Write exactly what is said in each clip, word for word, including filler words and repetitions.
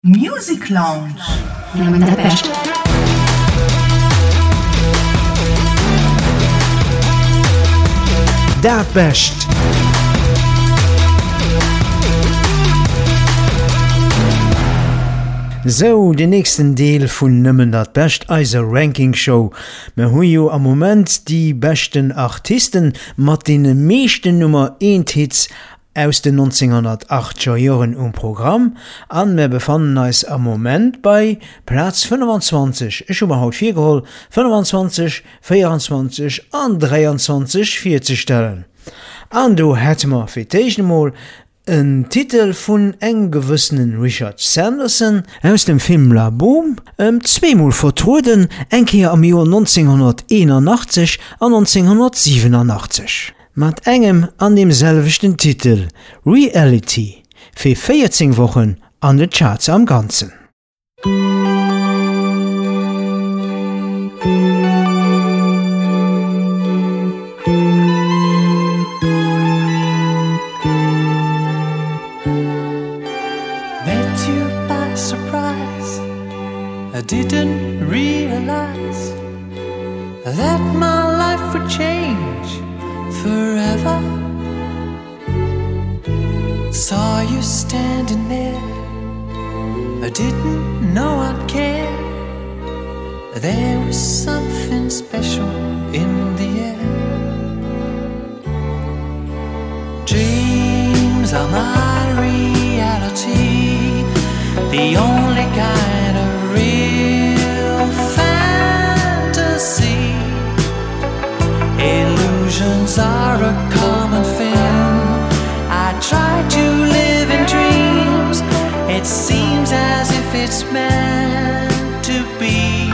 Music Lounge. The best. Dat best. So, den nächsten Deel vun nëmmen dat best eiser Rankingshow. Me hu jo am moment die besten Artisten mat de meeschten Nummer een Hits aus den neunzehnhundertachtziger Joren um Programm, an me befannen eis am moment bei Platz fünfundzwanzig. Ich habe haut vier geholt, fünfundzwanzig, vierundzwanzig an dreiundzwanzig vier zu stellen. An du hätte ma fir d'eechtemol en Titel vun eng gewissenen Richard Sanderson aus dem Film La Boom, ähm, zweimal vertruden, enkeer am Joer neunzehnhunderteinundachtzig an neunzehnhundertsiebenundachtzig. Mat engem an demselvichten Titel Reality fir vierzehn Wochen an de Charts am Ganzen. Met you by surprise. I didn't realize that my life would change forever. Saw you standing there. I didn't know I'd care. There was something special in the air. Dreams are my reality, the only kind of real fantasy. Illusions are a common thing. I try to live in dreams. It seems as if it's meant to be.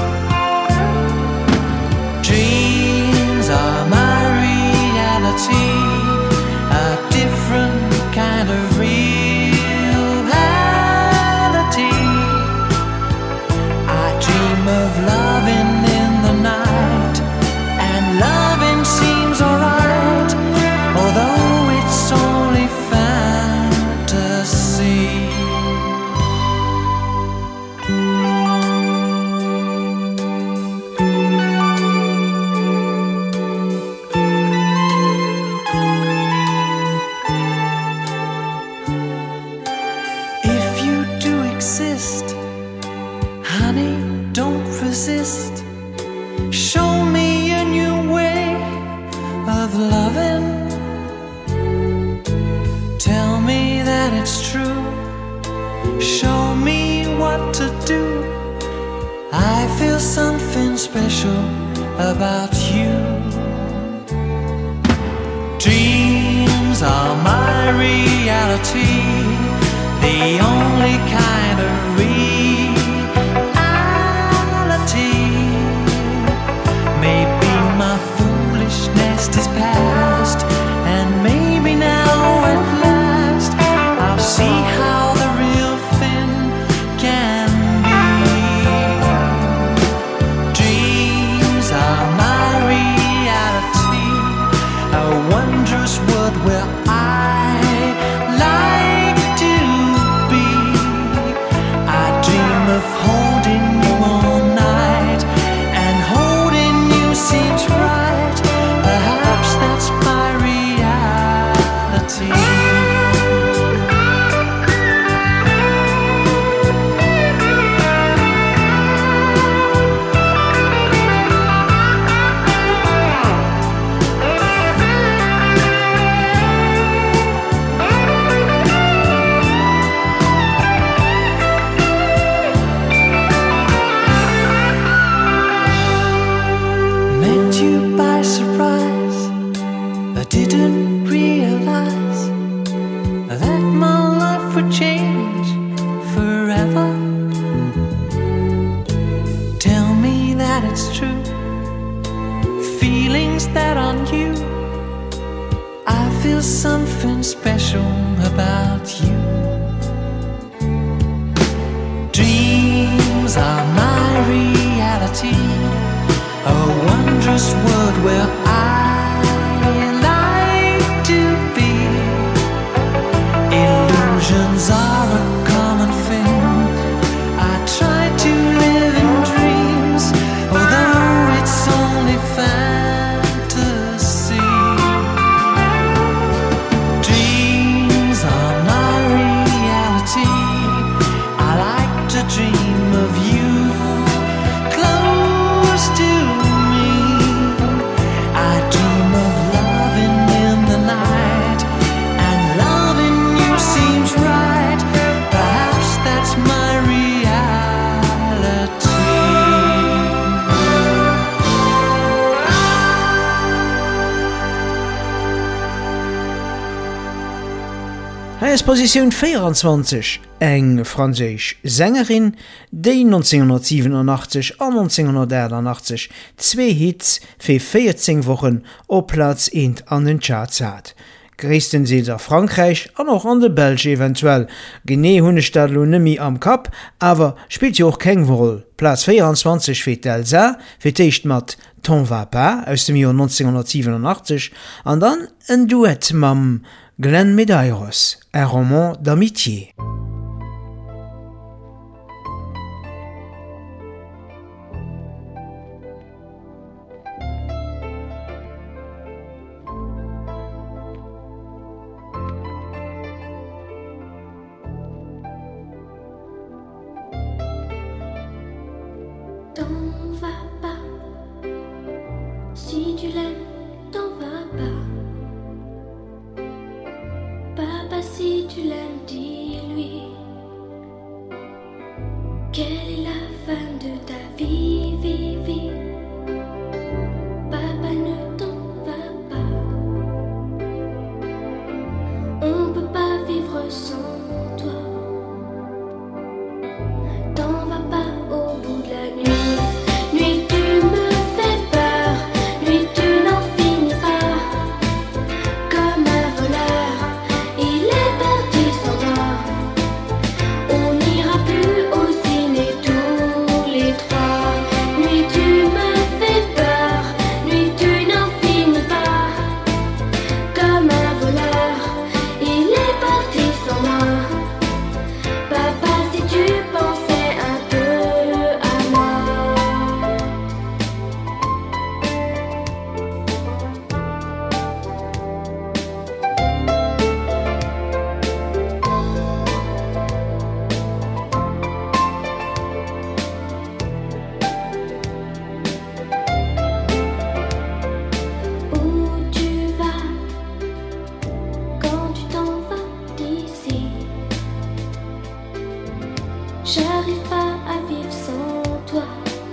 Dreams are my reality, a different kind of reality. I dream of loving in the night, and loving seems alright, although it's only fantasy. If you do exist, honey, don't resist. Show me a new way of loving. Tell me that it's true. Show me what to do. I feel something special about you. Dreams are my reality, the only kind of reality. Maybe my foolishness is past, and maybe now at last I'll see how the real thing can be. Dreams are my reality, a wondrous world where I like to be. I dream of holding you all night, and holding you seems right. Perhaps that's my reality. Met you by surprise. I didn't realize that my life would change forever. Tell me that it's true. Feelings that aren't you. I feel something special about you. Dreams are my reality, a wondrous world where I like to be. Illusions are a common thing. Als Position vierundzwanzig eng französisch Sängerin, die neunzehnhundertsiebenundachtzig und neunzehnhundertachtzig zwei Hits für vierzehn Wochen auf Platz eins an den Charts hat. Größtenteils in Frankreich und auch an der Belgien eventuell. Genau hunne ich das nimmi am Kap, aber spielt ja auch keine Rolle. Platz vierundzwanzig für Elsa, für Techt mit Ton va pas aus dem Jahr neunzehnhundertsiebenundachtzig und dann ein Duett mit Glenn Medeiros, un roman d'amitié. T'en vas pas, si tu l'aimes, t'en vas pas. Papa, si tu l'aimes, dis-lui qu'elle est la femme de ta vie, vie, vie. Papa, ne t'en va pas. On peut pas vivre sans toi. T'en vas pas au bout de la nuit. Nuit, tu me fais peur. Nuit, tu n'en finis pas. Comme un voleur, il est parti sans moi. On n'ira plus au ciné tous les trois. Nuit, tu me fais peur. Nuit, tu n'en finis pas. Comme un voleur, il est parti sans moi. Papa, si tu pensais un peu à moi. Où tu vas quand tu t'en vas d'ici? J'arrive pas à vivre sans toi.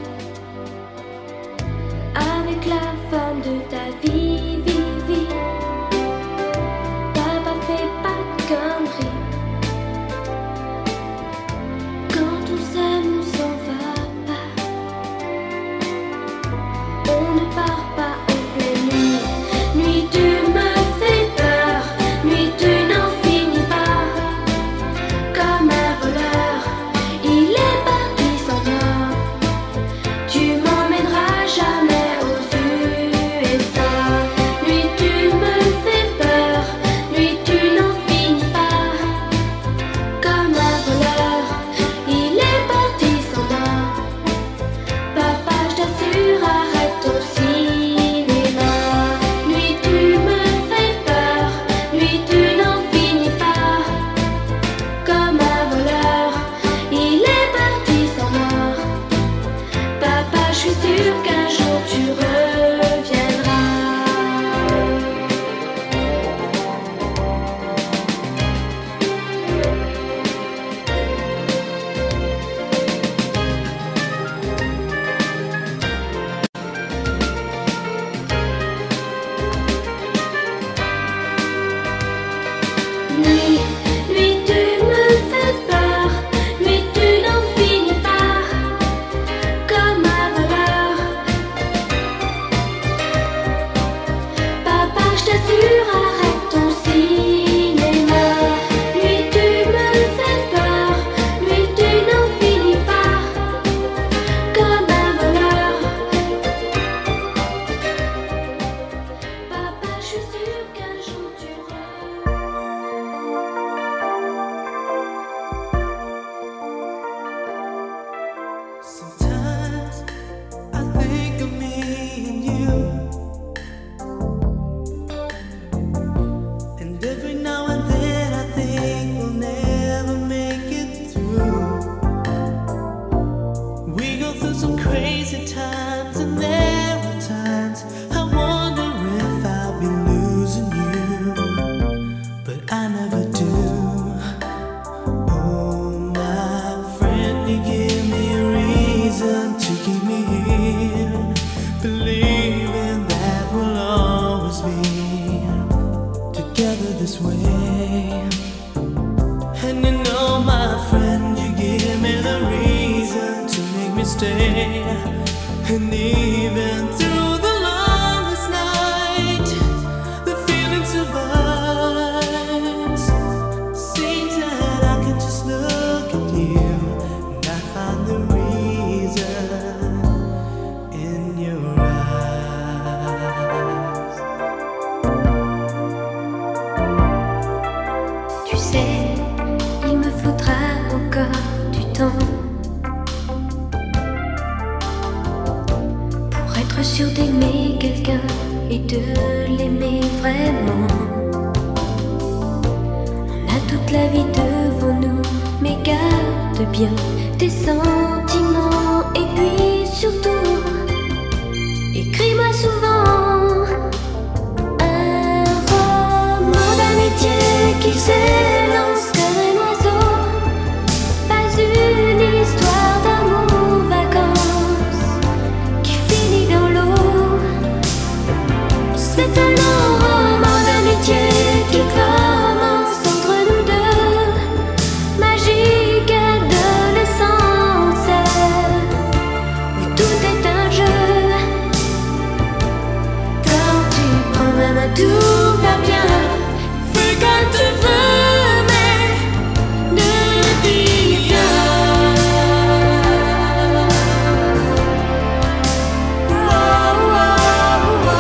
Avec la femme de ta vie, vie, vie. Papa, fais pas de conneries. Quand on s'aime, on s'en va pas. On ne part pas en pleine nuit. Nuit, tu me fais peur. Nuit, tu n'en finis pas. Comme un voleur, il est parti sans me stay, and even through the longest night, the feeling survives. Seems that I can just look at you, and I find the reason in your eyes. Tu sais, il me faudra encore du temps pour être sûr d'aimer quelqu'un et de l'aimer vraiment. On a toute la vie devant nous, mais garde bien tes sentiments. Et puis surtout, écris-moi souvent un roman d'amitié qui s'élance comme un oiseau. Pas une histoire d'amour vacances qui finit dans l'eau. C'est un long roman d'amitié qui commence entre nous deux. Magique adolescence où tout est un jeu. Quand tu prends ma main, tout va bien. Fais comme tu veux, mais ne dis rien. Oh, oh, oh.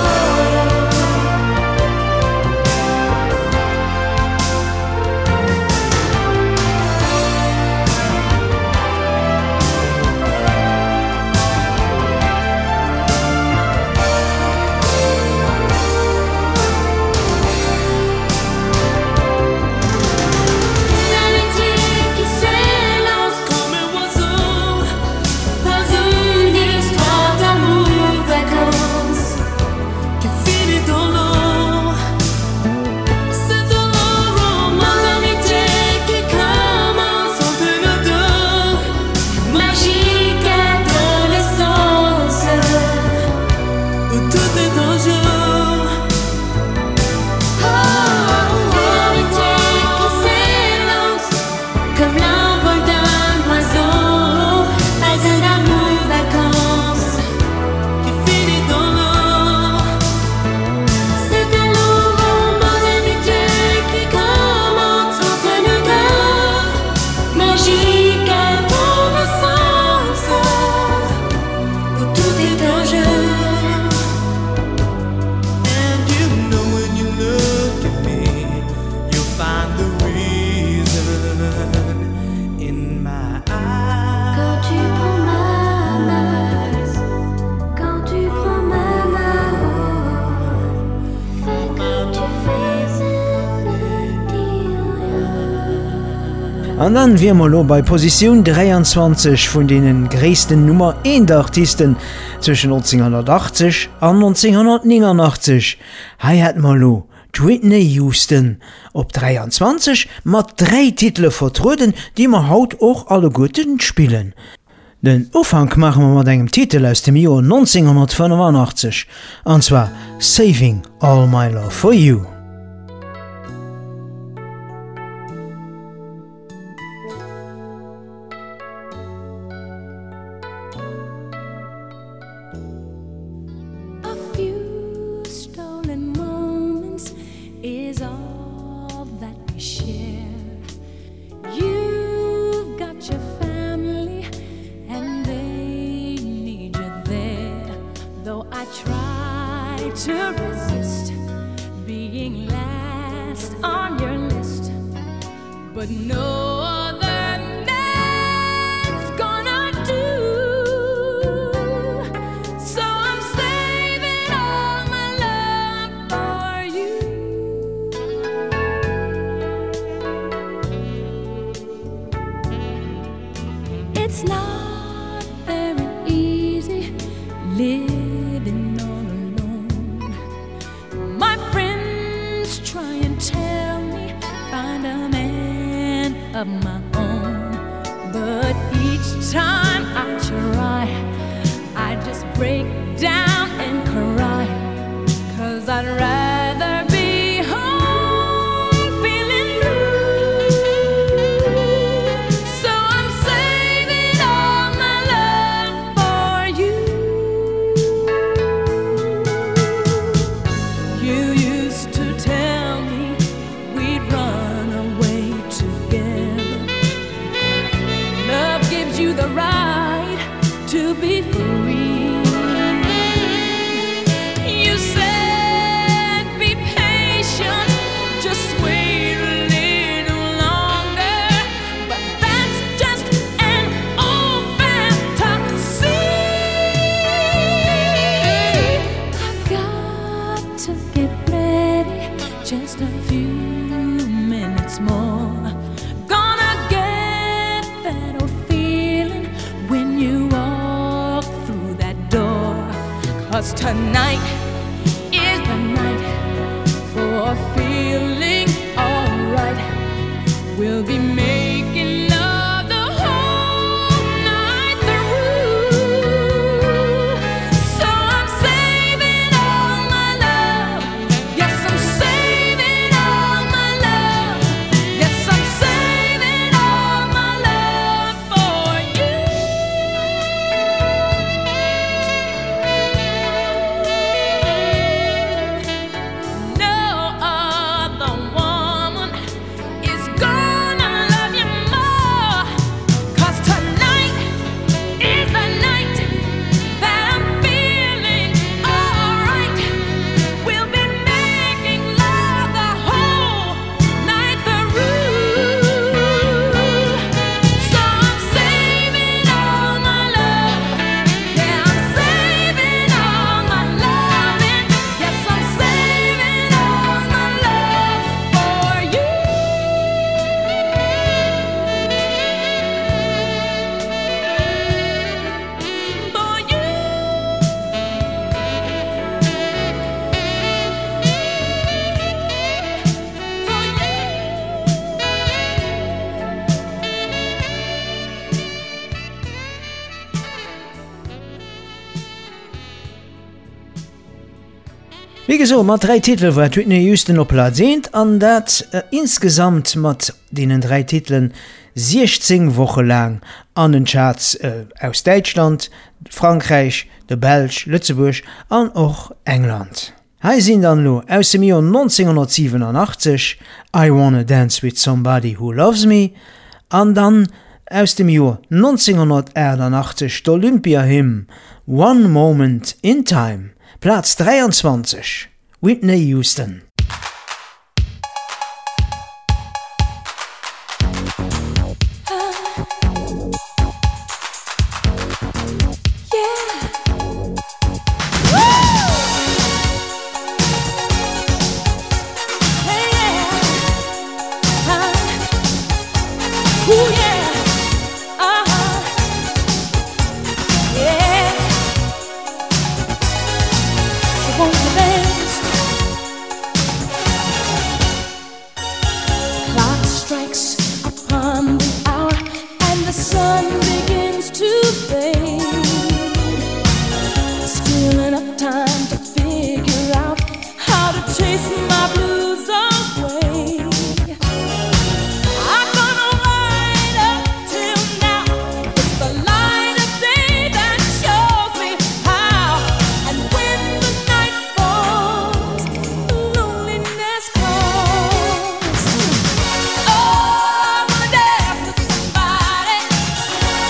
L'amitié qui s'élance Comme un oiseau, dans une histoire d'amour vacances. qui finit dans l'eau. C'est un long roman d'amitié qui commence entre nous deux. Magique adolescence Où tout est en jeu. oh, l'amitié qui s'élance comme l'envol d'un oiseau. Pas un amour vacances Qui finit dans l'eau. C'est un long roman d'amitié qui commence entre nous deux. Magique adolescence où tout est en jeu. And you know when you look at me, you'll find the reason in my eyes. Quand tu prends ma main, quand tu prends ma main, fais comme tu fais, ne dis rien. An dann wie mal lo bei Position dreiundzwanzig vun denen gréessten Nummer een der Artisten zwischen neunzehnhundertachtzig an neunzehnhundertneunundachtzig. Hei het mal lo Whitney Houston op dreiundzwanzig mat drei Titel vertruden, die ma haut och alle Guten spielen. Den Ufang machen wir mat engem Titel aus dem Joer neunzehnhundertfünfundachtzig, anzwa Saving All My Love For You. A few stolen moments is all that we share. You've got your family and they need you there. Though I try to resist being last on your list, but no other man's gonna do. So I'm saving all my love for you. It's not very easy living all alone. My friends try and tell me find a man of my own, but each time I try, I just break down and cry, 'cause I'd rather be home feeling blue. So I'm saving all my love 'cause tonight is the night for feeling alright. We'll be making love the whole night through. So I'm saving all my love. Yes, I'm saving all my love. Yes, I'm saving all my love for you. No other woman is gonna love you more, 'cause tonight is the night that I'm feeling alright. We'll be making love the whole night through. So I'm saving all my love. Yeah, I'm saving all my loving. Yes, I'm saving all my love for you. For you. For Wie geso mat drei Titel war Whitney Houston op Platz eins an dat äh, insgesamt mat denen drei Titeln sechzehn Woche lang an den Charts äh, aus Deutschland, Frankreich, de Belg, Lützeburg an och England. Hei sinn dann lo aus dem Jahr neunzehnhundertsiebenundachtzig I Wanna Dance With Somebody Who Loves Me an dann aus dem Jahr neunzehnhunderteinundachtzig d'Olympia-Hymn One Moment in Time, Platz dreiundzwanzig, Whitney Houston. Oh, I wanna dance with somebody.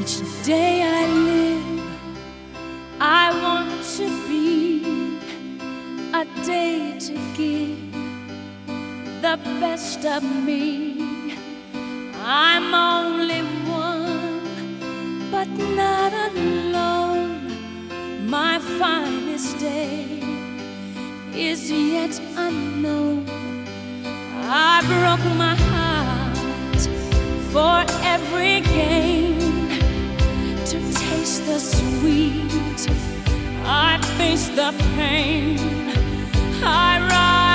Each day I live, I want to be a day to give the best of me. I'm only one, but not alone. My finest day is yet unknown. I broke my heart for every gain, to taste the sweet. I face the pain. I rise.